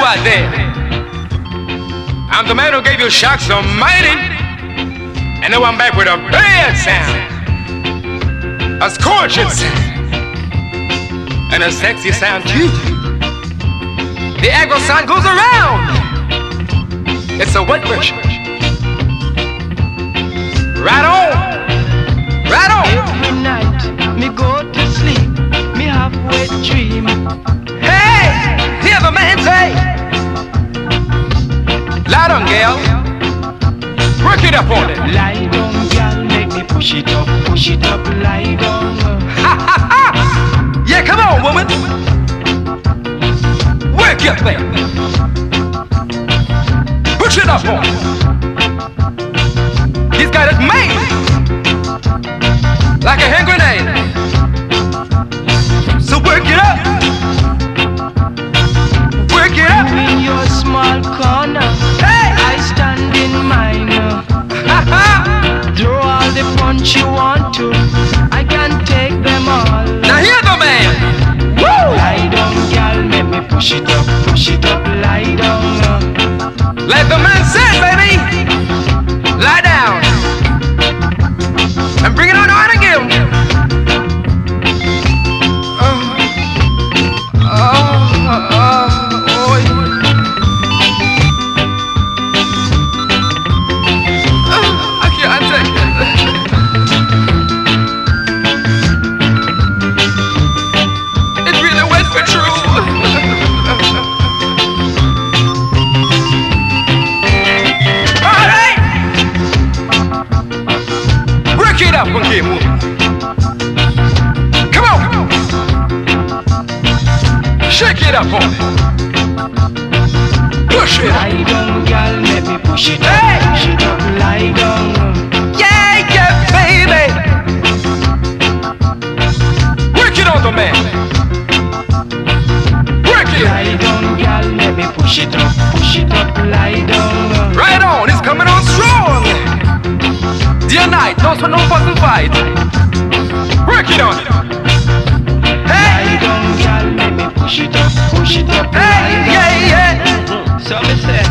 out there. I'm the man who gave you shock so mighty. And now I'm back with a bad sound, a scorching sound, and a sexy sound too. The Agro sound goes around. It's a wet version. Right on, right on. Every night me go to sleep, me have wet dream. Hey, hear the man say, lie down, girl. Work it up on it. Lie down, girl, make me push it up, lie down. Ha ha ha! Yeah, come on, woman. Work your thing. Push it up on it. He's got it made like a hand grenade. So work it up. Work it up. In your small corner, Hey! I stand in mine. Ha ha! Throw all the punch you want to, I can take them all. Now hear the man. Woo! Lie down, girl, make me push it up, lie down. Like the man said, baby. Lie down. And bring it on out again. I can't take it. It really went for true. All right. Work it up, okay, move. Come on. Shake it up on it. Push it up. Lie down, girl, make me push it up, Hey! lie down. Yeah, yeah, baby. Work it on the man. Work it. Lie down, girl, make me push it up, lie down. Right on, it's coming on strong. Day and night, no fuss and fight. Work it on. Hey, Lie down, girl, make me push it up, hey, lie down. yeah, yeah. So me say,